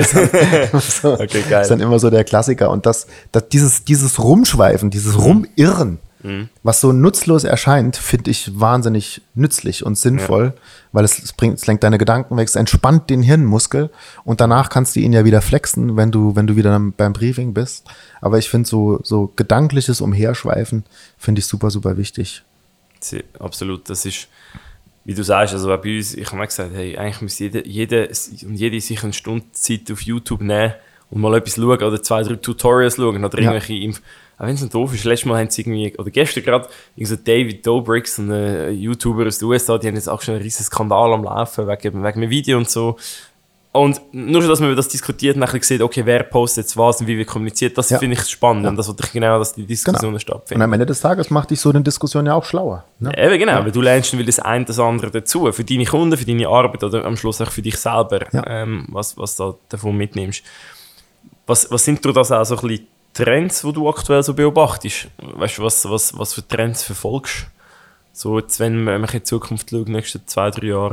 ist dann immer so der Klassiker und dieses Rumschweifen, dieses Rumirren, was so nutzlos erscheint, finde ich wahnsinnig nützlich und sinnvoll, weil es lenkt deine Gedanken weg, es entspannt den Hirnmuskel und danach kannst du ihn ja wieder flexen, wenn du wieder beim Briefing bist. Aber ich finde so gedankliches Umherschweifen finde ich super, super wichtig. Absolut, das ist, wie du sagst, also bei uns, ich habe mal gesagt, hey, eigentlich müsste jede sich eine Stunde Zeit auf YouTube nehmen und mal etwas schauen oder 2, 3 Tutorials schauen oder irgendwelche auch wenn es nicht doof ist, letztes Mal haben sie irgendwie, oder gestern gerade, so David Dobrik, so ein YouTuber aus den USA, die haben jetzt auch schon einen riesen Skandal am Laufen, wegen einem Video und so. Und nur schon, dass man über das diskutiert und dann sieht, okay, wer postet jetzt was und wie wir kommuniziert, das finde ich spannend. Und das wollte ich genau, dass die Diskussionen stattfinden. Und am Ende des Tages macht dich so eine Diskussion ja auch schlauer. Ne? Eben genau, weil du lernst dann das eine das andere dazu, für deine Kunden, für deine Arbeit oder am Schluss auch für dich selber, was du davon mitnimmst. Was sind durch das auch so ein bisschen Trends, die du aktuell so beobachtest? Weißt du, was für Trends verfolgst? So jetzt, wenn man in die Zukunft schaut, die nächsten 2, 3 Jahre.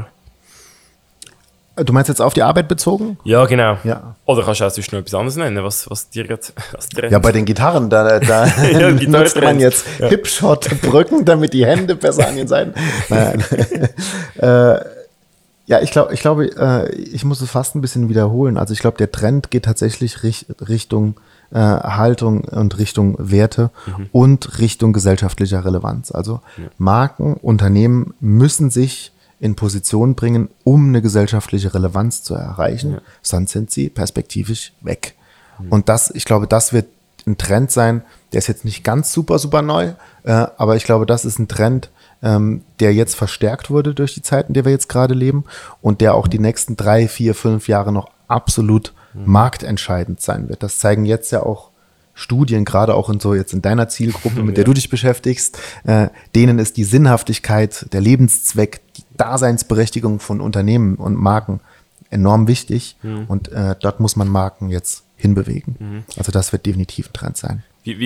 Du meinst jetzt auf die Arbeit bezogen? Ja, genau. Ja. Oder kannst du auch sonst noch etwas anderes nennen, was dir gerade als Trend... Ja, bei den Gitarren, da nutzt man jetzt Hipshot-Brücken, damit die Hände besser an den Seiten... Nein. Ja, ich glaube, ich muss es fast ein bisschen wiederholen. Also ich glaube, der Trend geht tatsächlich Richtung Haltung und Richtung Werte und Richtung gesellschaftlicher Relevanz. Also Marken, Unternehmen müssen sich in Position bringen, um eine gesellschaftliche Relevanz zu erreichen. Sonst sind sie perspektivisch weg. Und ich glaube, das wird ein Trend sein, der ist jetzt nicht ganz super, super neu, aber ich glaube, das ist ein Trend, der jetzt verstärkt wurde durch die Zeiten, in der wir jetzt gerade leben und der auch die nächsten 3, 4, 5 Jahre noch absolut marktentscheidend sein wird. Das zeigen jetzt ja auch Studien, gerade auch jetzt in deiner Zielgruppe, mit der du dich beschäftigst, denen ist die Sinnhaftigkeit, der Lebenszweck, die Daseinsberechtigung von Unternehmen und Marken enorm wichtig und dort muss man Marken jetzt hinbewegen. Also das wird definitiv ein Trend sein.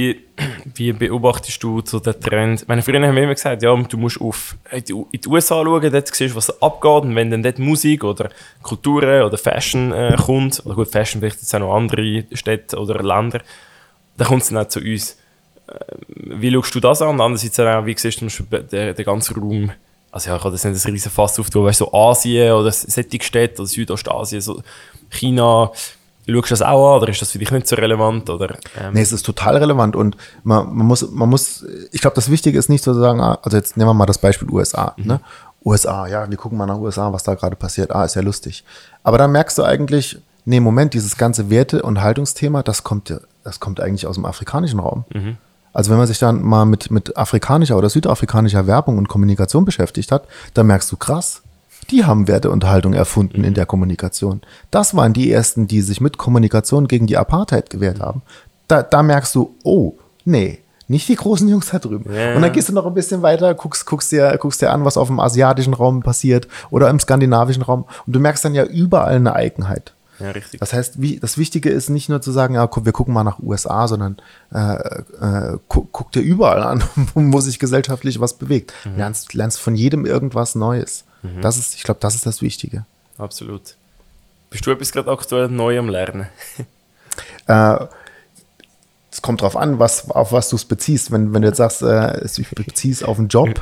Wie beobachtest du so den Trend? Meine Freunde haben mir immer gesagt, ja, du musst in die USA schauen, dort siehst du, was da abgeht. Und wenn dann dort Musik oder Kulturen oder Fashion kommt, oder gut, Fashion vielleicht jetzt auch noch andere Städte oder Länder, dann kommt es dann auch zu uns. Wie schaust du das an? Andererseits auch, wie siehst du den ganzen Raum? Also ja, ich kann das nicht ein riesen Fass auftun, weißt du, so Asien oder solche Städte oder Südostasien, so China. Schaust du das auch an oder ist das für dich nicht so relevant? Oder, Nee, es ist total relevant und man muss, ich glaube, das Wichtige ist nicht so zu sagen, also jetzt nehmen wir mal das Beispiel USA. Ne? USA, ja, wir gucken mal nach USA, was da gerade passiert. Ist ja lustig. Aber dann merkst du eigentlich, nee, Moment, dieses ganze Werte- und Haltungsthema, das kommt eigentlich aus dem afrikanischen Raum. Also wenn man sich dann mal mit afrikanischer oder südafrikanischer Werbung und Kommunikation beschäftigt hat, dann merkst du, krass, die haben Werte und Haltung erfunden in der Kommunikation. Das waren die Ersten, die sich mit Kommunikation gegen die Apartheid gewehrt haben. Da merkst du, oh, nee, nicht die großen Jungs da drüben. Ja. Und dann gehst du noch ein bisschen weiter, guckst dir an, was auf dem asiatischen Raum passiert oder im skandinavischen Raum. Und du merkst dann ja überall eine Eigenheit. Ja, richtig. Das heißt, das Wichtige ist nicht nur zu sagen, ja, wir gucken mal nach USA, sondern guck dir überall an, wo sich gesellschaftlich was bewegt. Lernst von jedem irgendwas Neues. Ich glaube, das ist das Wichtige. Absolut. Bist du etwas gerade aktuell neu am Lernen? Es kommt drauf an, auf was du es beziehst. Wenn du jetzt sagst, ich beziehe es auf einen Job,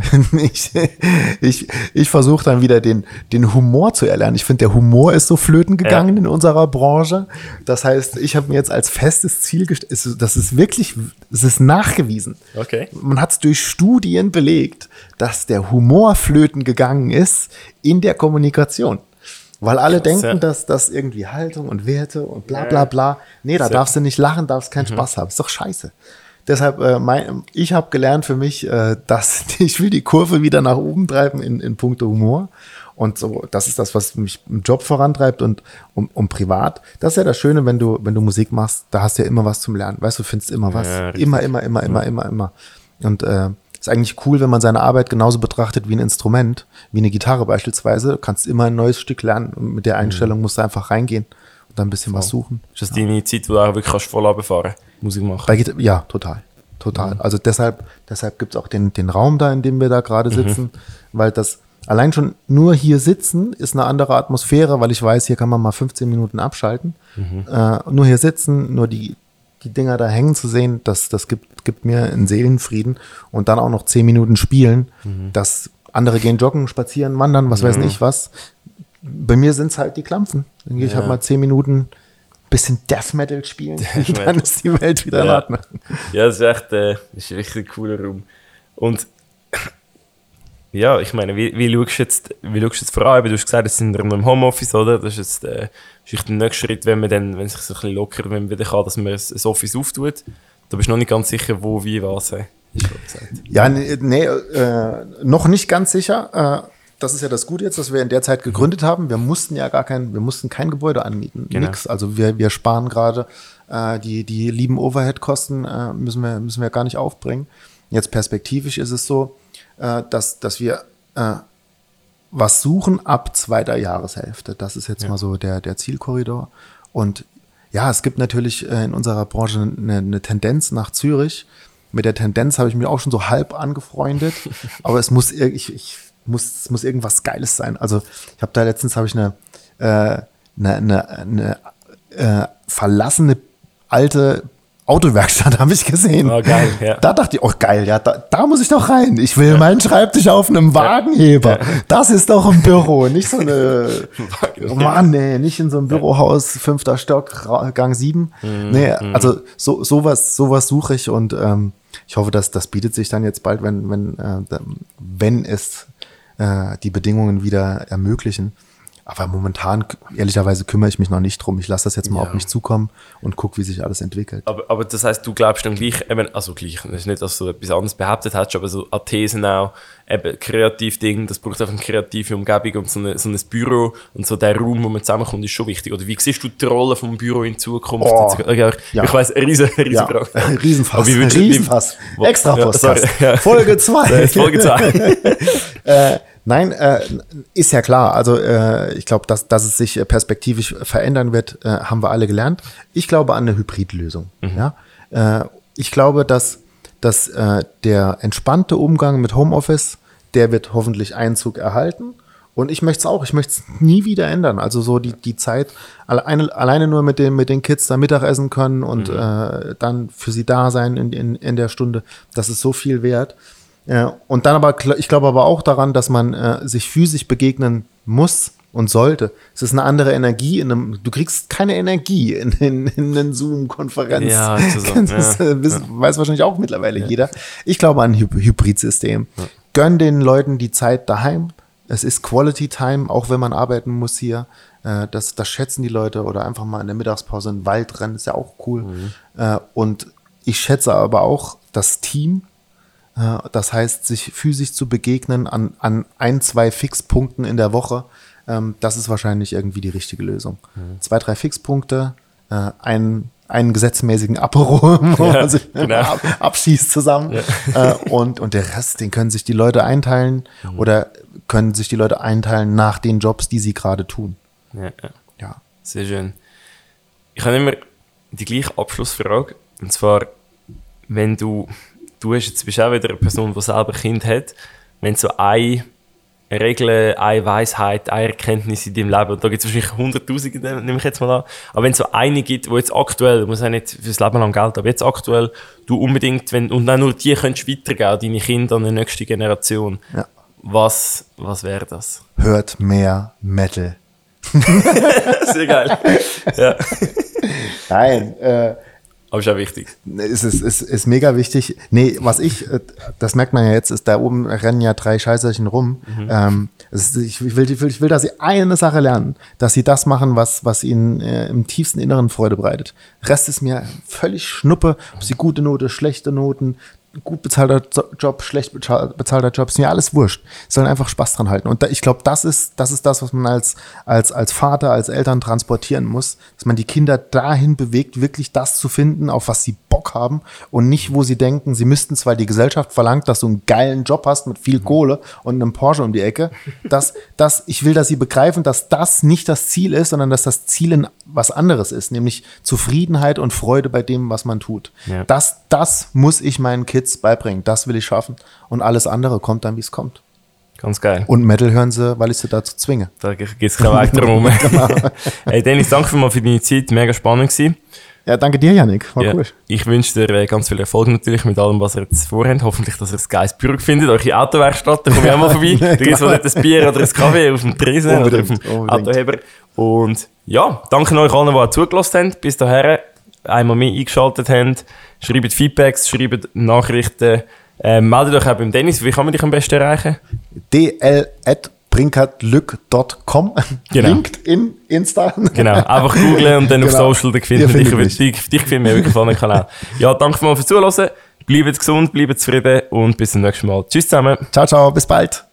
ich versuche dann wieder den Humor zu erlernen. Ich finde, der Humor ist so flöten gegangen in unserer Branche. Das heißt, ich habe mir jetzt als festes Ziel gestellt, es ist nachgewiesen. Okay. Man hat es durch Studien belegt, dass der Humor flöten gegangen ist in der Kommunikation. Weil alle denken, dass das irgendwie Haltung und Werte und bla bla bla. Nee, da darfst du nicht lachen, darfst keinen Spaß haben. Ist doch scheiße. deshalb, ich habe gelernt für mich, dass ich will die Kurve wieder nach oben treiben in puncto Humor. Und so, das ist das, was mich im Job vorantreibt und um privat. Das ist ja das Schöne, wenn du Musik machst, da hast du ja immer was zum Lernen. Weißt du, findest immer was. Ja, immer. Und ist eigentlich cool, wenn man seine Arbeit genauso betrachtet wie ein Instrument, wie eine Gitarre beispielsweise. Du kannst immer ein neues Stück lernen und mit der Einstellung musst du einfach reingehen und dann ein bisschen was suchen. Ist das deine Zeit, wo du auch wirklich voll runterfahren kannst, Musik machen? Ja, total. Also deshalb gibt es auch den Raum da, in dem wir da gerade sitzen, weil das allein schon nur hier sitzen ist eine andere Atmosphäre, weil ich weiß, hier kann man mal 15 Minuten abschalten. Nur hier sitzen, nur die Dinger da hängen zu sehen, das gibt mir einen Seelenfrieden. Und dann auch noch 10 Minuten spielen, dass andere gehen joggen, spazieren, wandern, was weiß ich was. Bei mir sind es halt die Klampfen. Dann gehe ich halt mal 10 Minuten bisschen Death Metal spielen, dann ist die Welt wieder in Ordnung. Ja, das ist echt ist ein richtig cooler Raum. Und ja, ich meine, wie schaust du jetzt voran? Du hast gesagt, es sind wir im Homeoffice, oder? Das ist jetzt der nächste Schritt, wenn es sich so ein bisschen lockert, wenn man wieder kann, dass man ein Office auftut. Da bist du noch nicht ganz sicher, wo, wie, was. Ja, noch nicht ganz sicher. Das ist ja das Gute jetzt, dass wir in der Zeit gegründet haben. Wir mussten kein Gebäude anmieten, nix. Also wir sparen gerade die lieben Overhead-Kosten müssen wir gar nicht aufbringen. Jetzt perspektivisch ist es so, dass wir was suchen ab 2. Jahreshälfte. Das ist jetzt mal so der Zielkorridor. Und ja, es gibt natürlich in unserer Branche eine Tendenz nach Zürich. Mit der Tendenz habe ich mich auch schon so halb angefreundet. Aber es muss irgendwas Geiles sein. Also ich habe da letztens eine verlassene alte Autowerkstatt habe ich gesehen. Oh, geil, ja. Da dachte ich, oh geil, ja, da muss ich doch rein. Ich will meinen Schreibtisch auf einem Wagenheber. Ja. Das ist doch ein Büro, nicht so eine, Mann, nee, nicht in so einem Bürohaus, 5. Stock, Gang 7. Nee, also sowas suche ich und ich hoffe, dass das bietet sich dann jetzt bald, wenn es die Bedingungen wieder ermöglichen. Aber momentan, ehrlicherweise, kümmere ich mich noch nicht drum. Ich lasse das jetzt mal auf mich zukommen und gucke, wie sich alles entwickelt. Aber das heißt, du glaubst dann gleich, das ist nicht, dass du etwas anderes behauptet hast, aber so an Thesen auch, eben Kreativding, das braucht einfach eine kreative Umgebung und so ein Büro und so der Raum, wo man zusammenkommt, ist schon wichtig. Oder wie siehst du die Rolle vom Büro in Zukunft? Ich weiss, eine riesen Frage. Riesenfass. Extra Podcast. Folge 2. Folge 2. Nein, ist ja klar. Also ich glaube, dass es sich perspektivisch verändern wird, haben wir alle gelernt. Ich glaube an eine Hybridlösung. Ja? Ich glaube, dass der entspannte Umgang mit Homeoffice, der wird hoffentlich Einzug erhalten. Und ich möchte es nie wieder ändern. Also so die Zeit, alleine nur mit den Kids da Mittagessen können und dann für sie da sein in der Stunde, das ist so viel wert. Und dann ich glaube aber auch daran, dass man sich physisch begegnen muss und sollte. Es ist eine andere Energie. Du kriegst keine Energie in einer Zoom-Konferenz. Ja, das weiß wahrscheinlich auch mittlerweile jeder. Ich glaube an ein Hybridsystem. Ja. Gönn den Leuten die Zeit daheim. Es ist Quality Time, auch wenn man arbeiten muss hier. Das schätzen die Leute. Oder einfach mal in der Mittagspause in den Wald rennen, ist ja auch cool. Und ich schätze aber auch das Team. Das heißt, sich physisch zu begegnen an 1-2 Fixpunkten in der Woche, das ist wahrscheinlich irgendwie die richtige Lösung. 2-3 Fixpunkte, einen gesetzmäßigen Apero, wo man sich abschießt zusammen. Ja. Und der Rest, den können sich die Leute einteilen oder können sich die Leute einteilen nach den Jobs, die sie gerade tun. Ja. Sehr schön. Ich habe immer die gleiche Abschlussfrage. Und zwar, wenn du bist auch wieder eine Person, die selber ein Kind hat, wenn so eine Regel, eine Weisheit, eine Erkenntnis in deinem Leben, und da gibt es wahrscheinlich 100'000, nehme ich jetzt mal an, aber wenn es so eine gibt, die jetzt aktuell, muss ja nicht fürs Leben lang Geld, aber jetzt aktuell, du unbedingt, und dann nur die könntest weitergeben, deine Kinder an die nächste Generation, was wäre das? Hört mehr Metal. Sehr geil. Ja. Nein, Aber ist auch wichtig. Es ist mega wichtig. Nee, das merkt man ja jetzt, ist da oben rennen ja 3 Scheißerchen rum. Ich will, dass sie eine Sache lernen, dass sie das machen, was ihnen im tiefsten Inneren Freude bereitet. Rest ist mir völlig Schnuppe, ob sie gute Note, schlechte Noten, gut bezahlter Job, schlecht bezahlter Job, ist mir alles wurscht. Sie sollen einfach Spaß dran halten. Und ich glaube, das ist das, was man als Vater, als Eltern transportieren muss, dass man die Kinder dahin bewegt, wirklich das zu finden, auf was sie Bock haben und nicht, wo sie denken, sie müssten es, weil die Gesellschaft verlangt, dass du einen geilen Job hast mit viel Kohle und einem Porsche um die Ecke. Ich will, dass sie begreifen, dass das nicht das Ziel ist, sondern dass das Ziel was anderes ist, nämlich Zufriedenheit und Freude bei dem, was man tut. Ja. Das muss ich meinen Kids beibringen. Das will ich schaffen. Und alles andere kommt dann, wie es kommt. Ganz geil. Und Metal hören sie, weil ich sie dazu zwinge. Da gibt es keinen Weg drum. Genau. Hey Dennis, danke mal für deine Zeit. Mega spannend gewesen. Ja, danke dir, Yannick. War cool. Ich wünsche dir ganz viel Erfolg natürlich mit allem, was ihr jetzt vorhabt. Hoffentlich, dass ihr das geiles Büro findet. Eure Autowerkstatt, da komme ich auch mal vorbei. Da gibt es mal ein Bier oder ein Kaffee auf dem Tresen oder auf dem Autoheber. Und ja, danke euch allen, die auch zugelassen haben. Bis dahin einmal mehr eingeschaltet haben. Schreibt Feedbacks, schreibt Nachrichten. Meldet euch auch beim Dennis. Wie kann man dich am besten erreichen? dl@brinkertlück.com. Genau. LinkedIn, Insta. Genau, einfach googlen und dann auf Social, da findet man dich finden wir wirklich von dem Kanal. Ja, danke mal fürs Zuhören. Bleibt gesund, bleibt zufrieden und bis zum nächsten Mal. Tschüss zusammen. Ciao, ciao, bis bald.